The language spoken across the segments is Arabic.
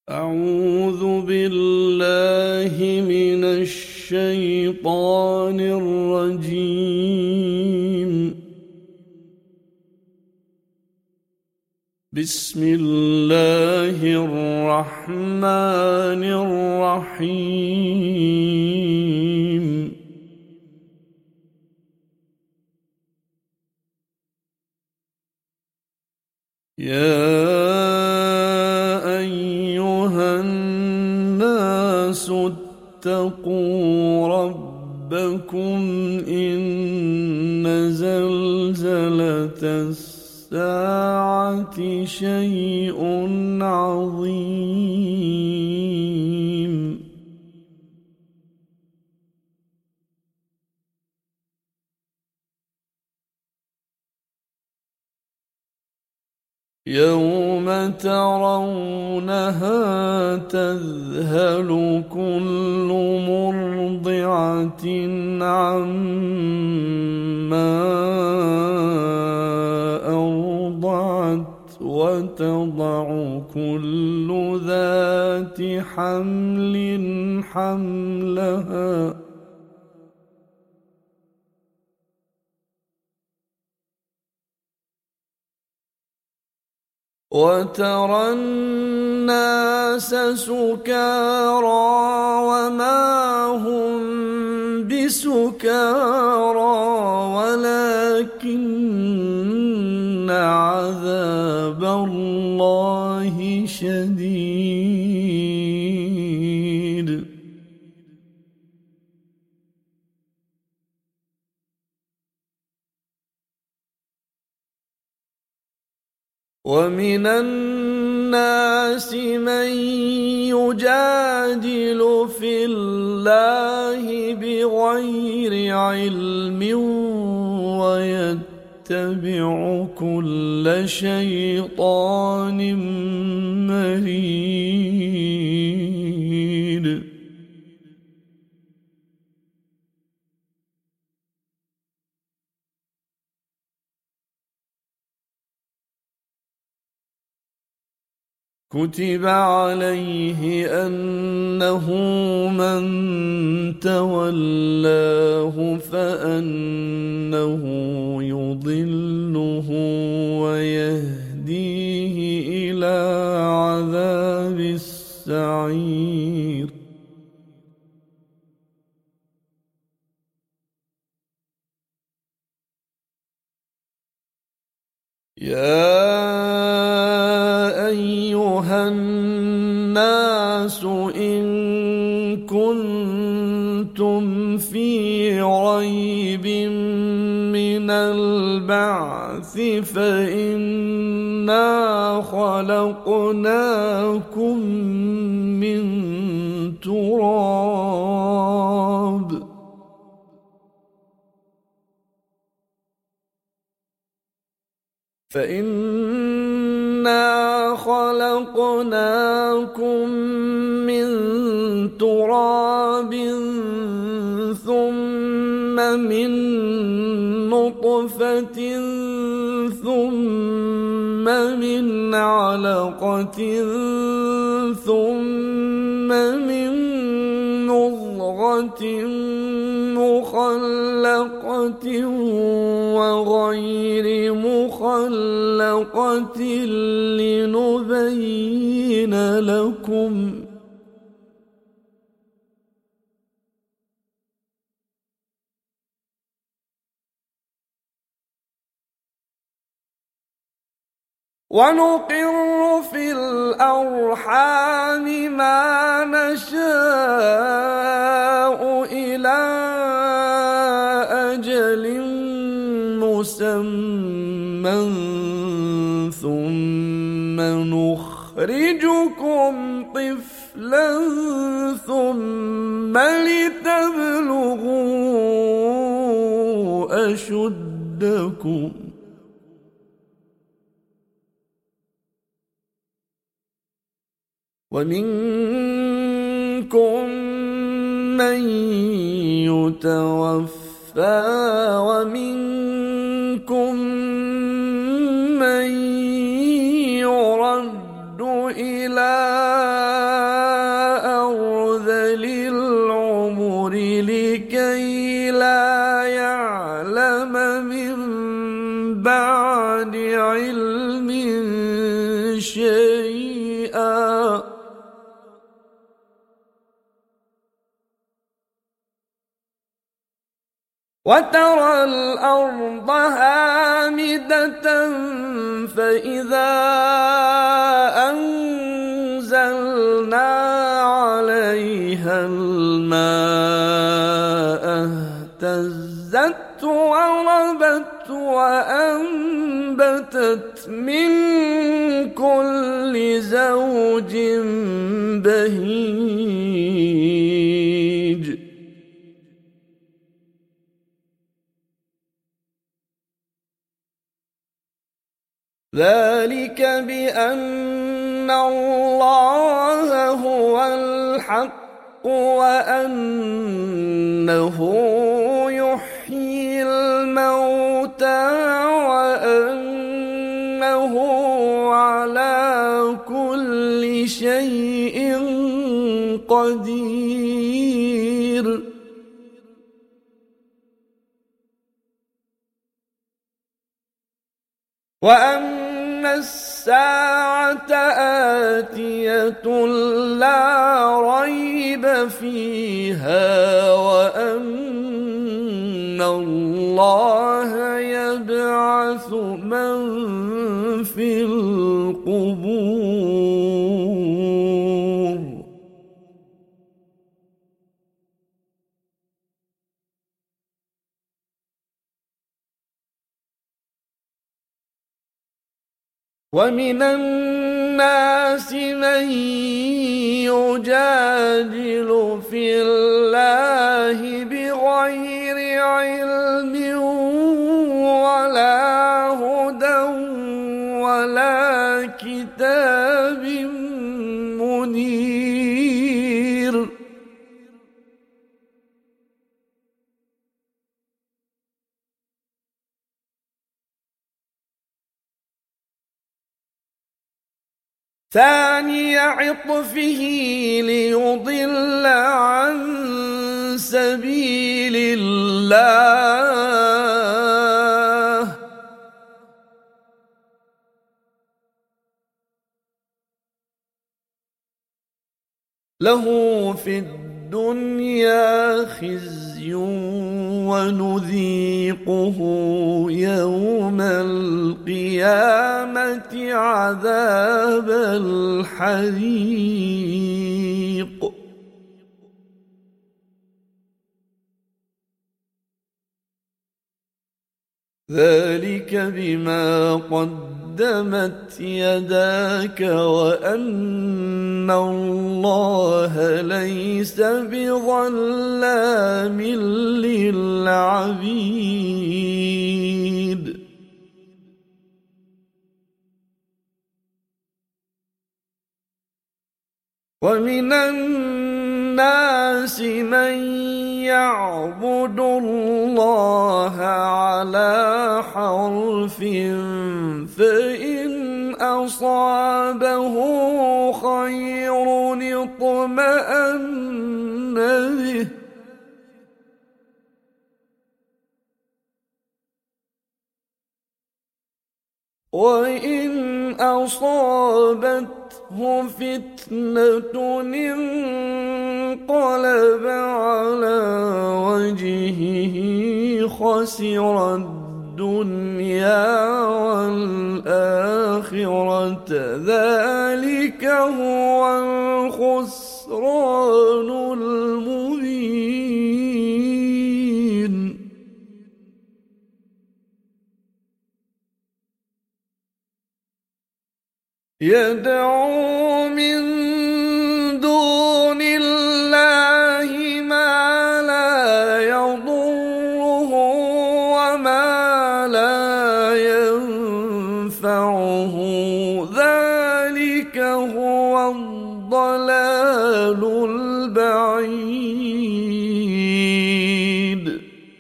أعوذ بالله من الشيطان الرجيم. بسم الله الرحمن الرحيم. يا أيها الناس اتقوا ربكم إن زلزلة الساعة شيء عظيم. يوم ترونها تذهل كل مرضعة عما أرضعت وتضع كل ذات حمل حملها وترى الناس سكارى وما هم بسكارى ولكن عذاب الله شديد. ومن الناس من يجادل في الله بغير علم ويتبع كل شيطان مريد. كتب عليه أنه من تولاه فأنه يضله ويهديه إلى عذاب السعير. يا أيها الناس إن كنتم في ريب من البعث فإنا خلقناكم من تراب ثم من نطفة ثم من علقة ثم من مضغة مخلقة وغير مخلقة لنبين لكم ونقر في الأرحام ما نشاء إلى أجل مسمى ثم نخرجكم طفلا ثم لتبلغوا أشدكم ومنكم من يتوفى ومنكم من يرد إلى شيئا وترى الأرض هامدة فإذا أنزلنا عليها الماء اهتزت وربت وأنبتت من كل زوج بهيج ذلك بأن الله هو الحق وأنه يحيي الموتى وأنه على كل شيء قدير وأن الساعة آتية لا ريب فيها وأن الله يبعث من في القبور ومن الناس من يجادل في الله بغير علم ولا هدى ولا كتاب منير ثاني عطفه ليضل عن سبيل الله له في الدنيا خزي ونذيقه يوم القيامة عذاب الحريق ذلك بما قدمت يداك وأن الله ليس بظلام للعبيد ومن الناس من يعبد الله على حرف فإن أصابه خير اطمأن به وإن أصابته فتنة انقلب على وجهه خسر الدنيا والآخرة ذلك هو الخسران المبين يدعو من دون الله ما لا يضره وما لا ينفعه ذلك هو الضلال البعيد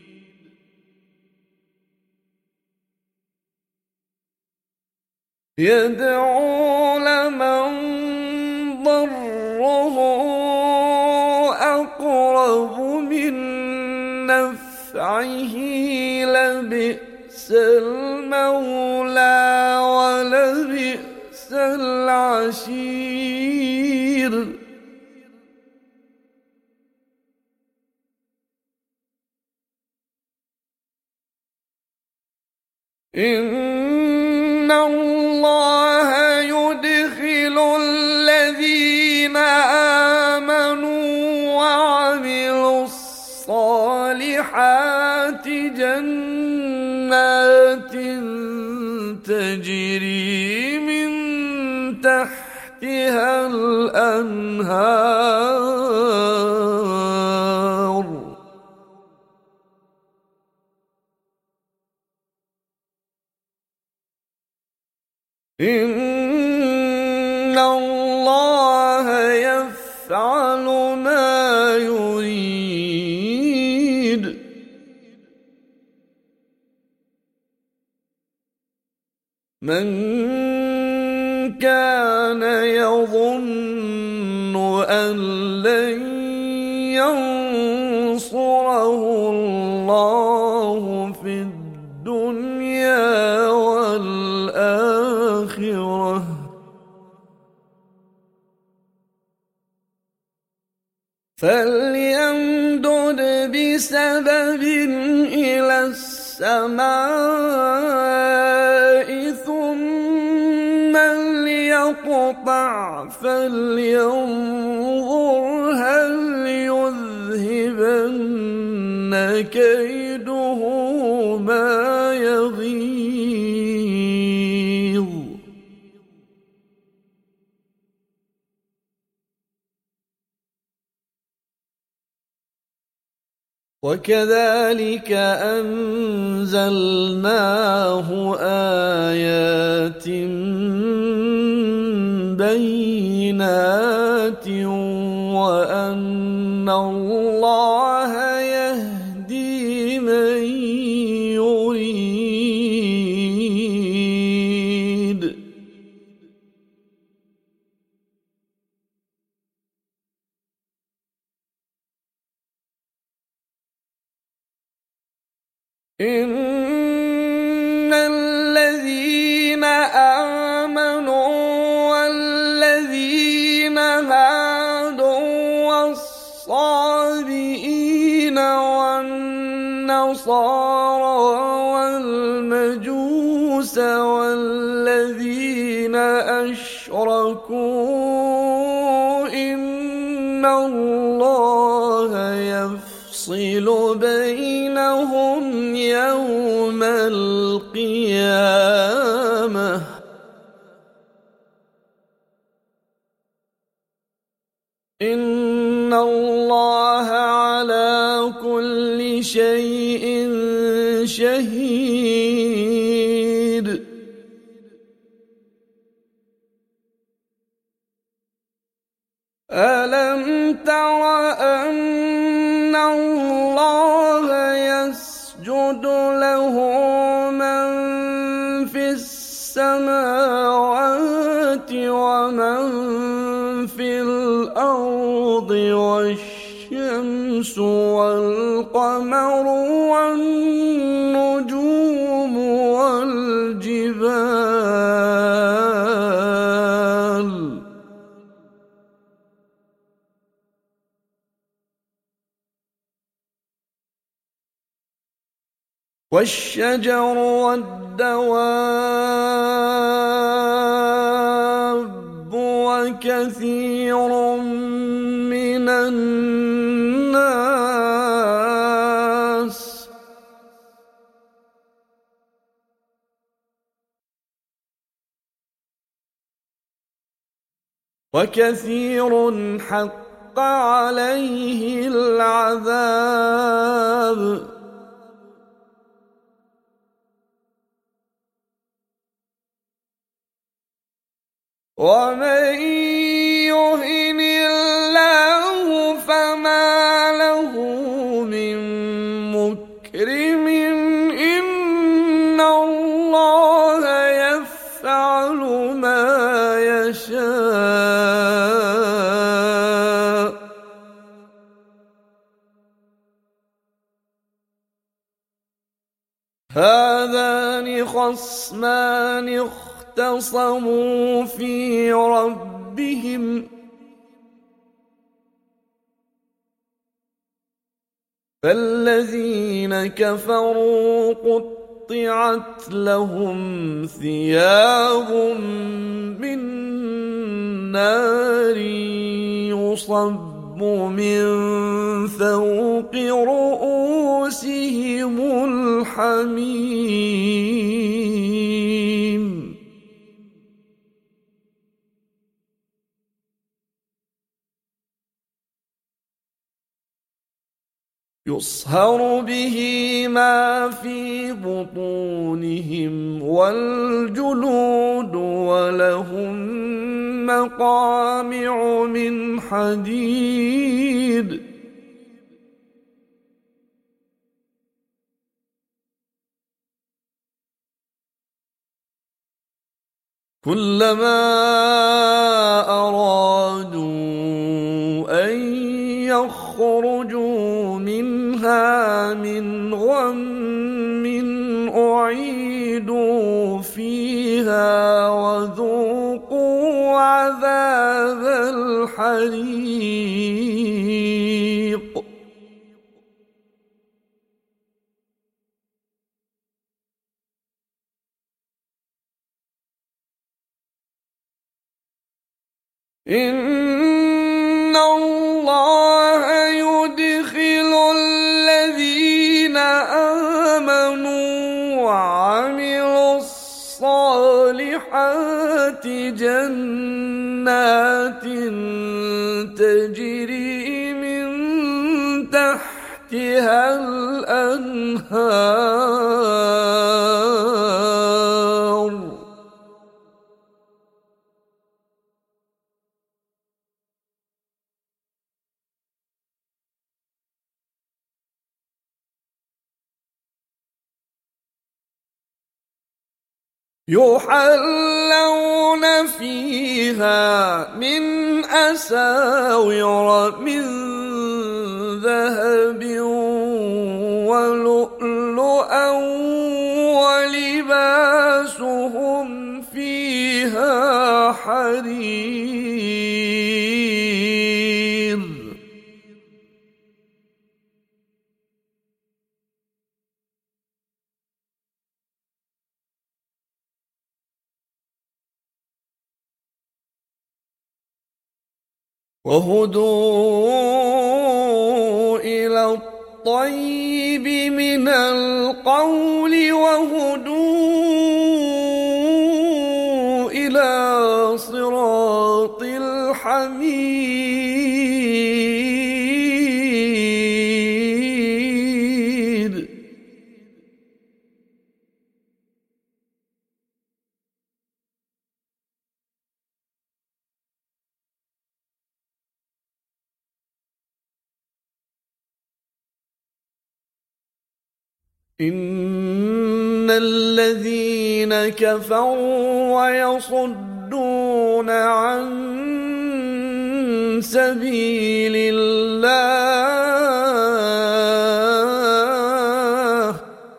يدعو لمن ضره أقرب من نفعه لبئس المولى ولبئس العشير إن الله يدخل الذين آمنوا وعملوا الصالحات جنات تجري من تحتها الأنهار إن الله يفعل ما يريد من كان يظن أن لن ينصره الله في الدنيا والآخرة فليمدد بسبب إلى السماء ثم ليقطع فلينظر هل يذهبن كيده ما يغيظ وكذلك أنزلناه آيات بينات وأن الله يهدي من يريد إن الذين آمنوا والذين هادوا والصابئين والنصارى والمجوس والذين أشركوا إن الله يفصل بينهم يوم القيامة إن الله على كل شيء شهيد ألم تر أن الله يسجد له من في السماوات ومن في الأرض والشمس والقمر والنجوم والجبال والشجر والدواب وكثير من الناس وكثير حق عليه العذاب ومن يهن الله فما له من مكرم إن الله يفعل ما يشاء هذان خصمان اختلفوا اختصموا في ربهم فالذين كفروا قطعت لهم ثياب من نار يصب من فوق رؤوسهم الحميم يصهر به ما في بطونهم والجلود ولهم مقامع من حديد كلما أرادوا أن يخرجوا منها من غم أعيدوا فيها وذوقوا عذاب الحريق إن الله يدخل الذين آمنوا وعملوا الصالحات جنات تجري من تحتها الأنهار يحلون فيها من أساور من ذهب ولؤلؤا ولباسهم فيها حرير وهدوا إلى الطيب من القول وهدوا إلى صراط الحميد إن الذين كفروا ويصدون عن سبيل الله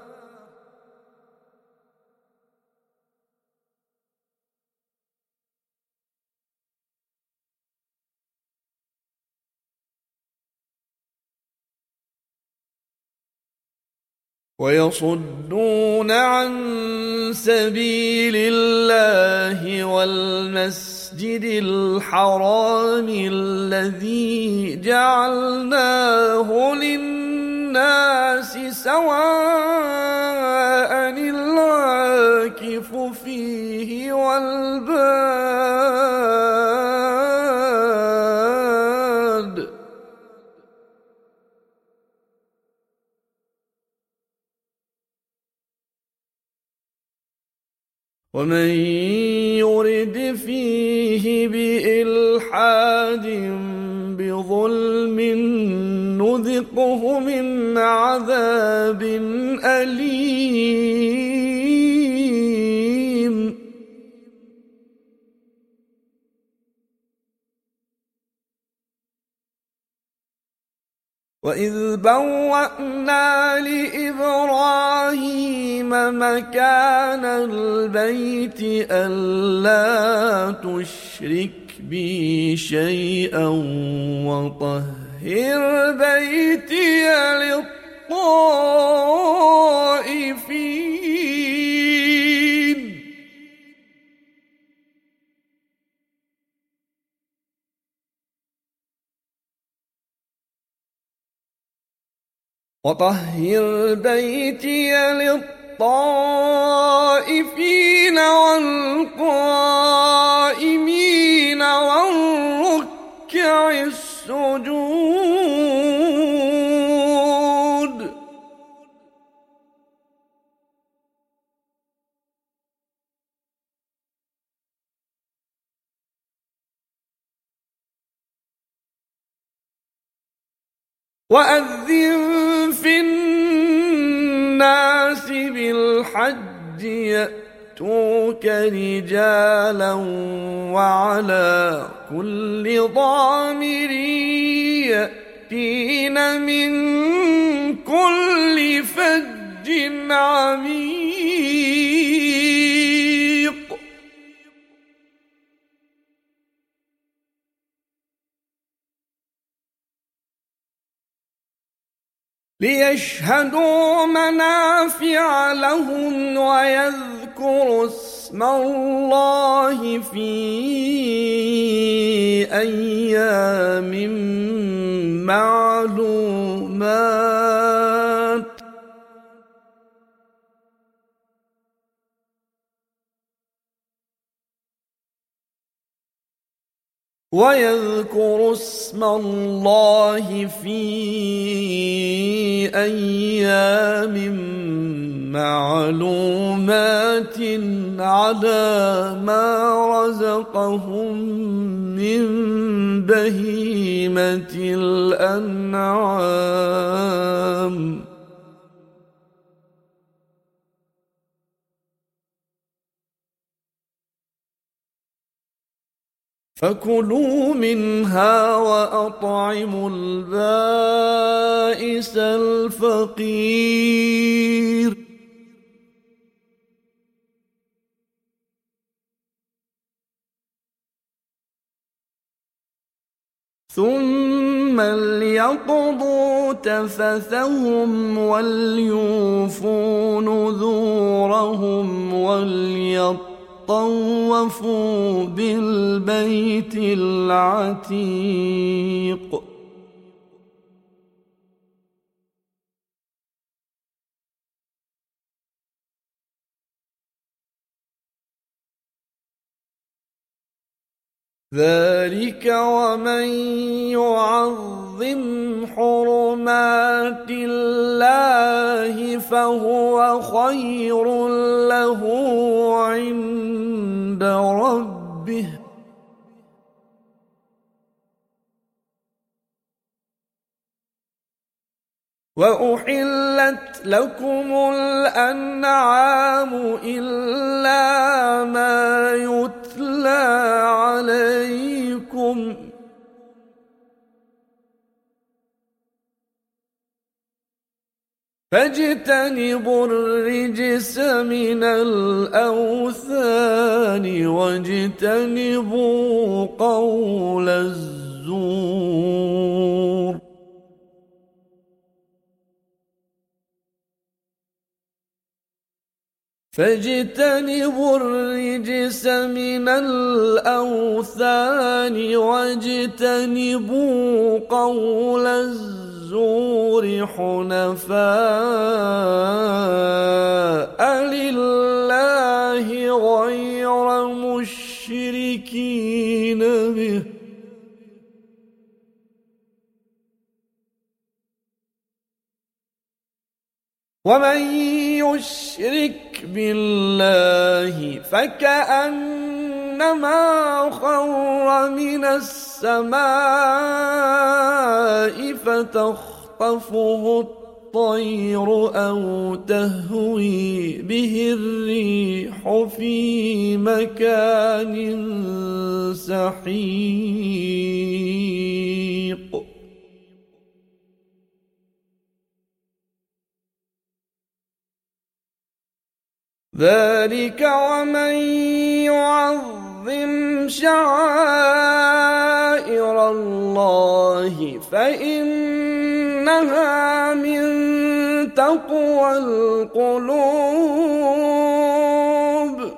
والمسجد الحرام الذي جعلناه للناس سواء العاكف فيه والباد ومن يرد فيه بإلحاد بظلم نذقه من عذاب أليم وإذ بوأنا لإبراهيم مكان البيت ألا تشرك بي شيئا وطهر بيتي للطائفين والقائمين والركع السجود وأذن في الناس بالحج يأتوك رجالا وعلى كل ضامر يأتين من كل فج عميق ليشهدوا منافع لهم ويذكروا اسم الله في أيام معلومات ويذكروا اسم الله في أيام معلومات على ما رزقهم من بهيمة الأنعام فكلوا منها وأطعموا البائس الفقير ثم ليقضوا تفثهم وليوفوا نذورهم وليطوفوا بالبيت العتيق ذلك ومن يعظم حرمات الله فهو خير له عند ربه وأحلت لكم الأنعام إلا ما يتلى عليكم فاجتنبوا الرجس من الأوثان واجتنبوا قول الزور فاجتنبوا الرجس من الأوثان واجتنبوا قول الزور حنفاء لله غير مشركين به ومن يشرك بالله فكأنما خر من السماء فتخطفه الطير أو تهوي به الريح في مكان سحيق ذلك ومن يعظم شعائر الله فإنها من تقوى القلوب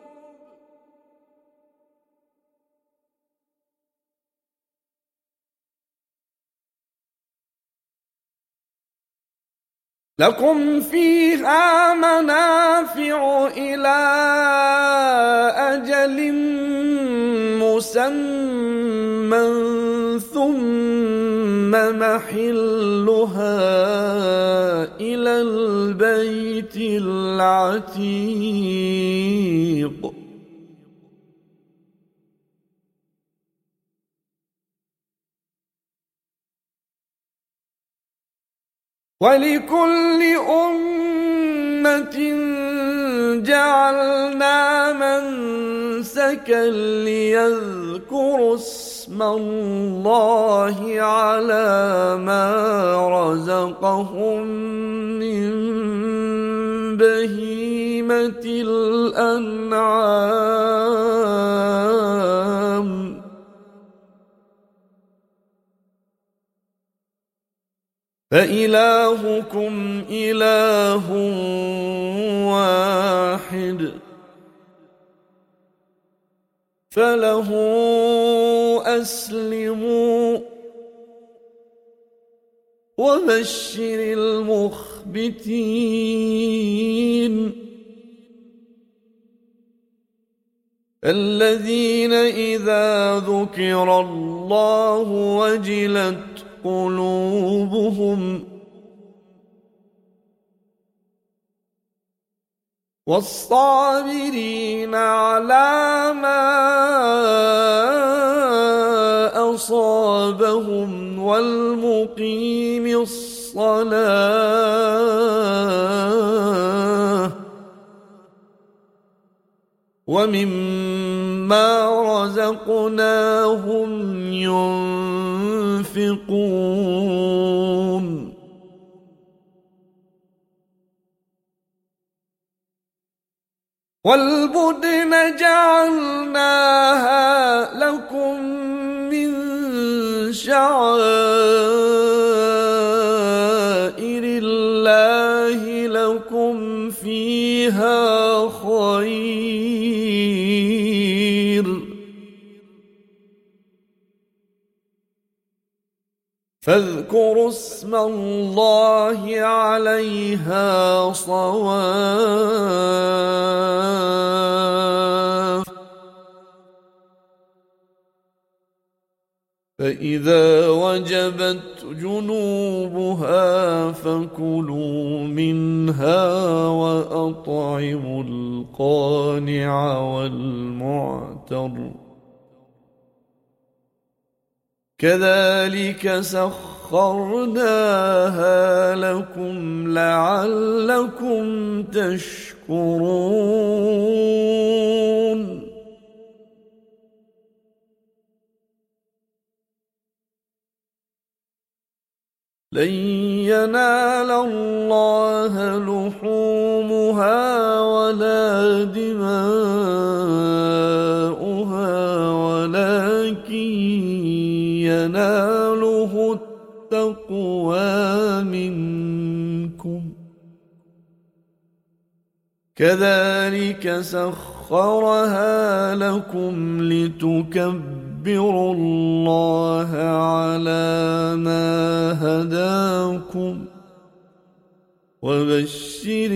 لكم فيها منافع إلى أجل مسمى ثم محلها إلى البيت العتيق ولكل أمة جعلنا منسكا ليذكروا اسم الله على ما رزقهم من بهيمة الأنعام فإلهكم إله واحد فله أسلموا وبشر المخبتين الذين إذا ذكر الله وجلت قلوبهم والصابرين على ما أصابهم والمقيم الصلاة ومما رزقناهم ينفقون والبدن جعلناها لكم من شعائر الله لكم فيها خير فاذكروا اسم الله عليها صواف فإذا وجبت جنوبها فكلوا منها وأطعموا القانع والمعتر كذلك سخرناها لكم لعلكم تشكرون لن ينال الله لحومها ولا دماؤها ولكن يناله التقوى منكم كذلك سخرها لكم لتكبروا الله على ما هداكم وبشر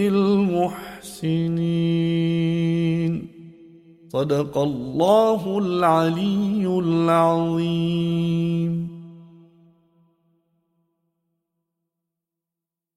المحسنين صدق الله العلي العظيم.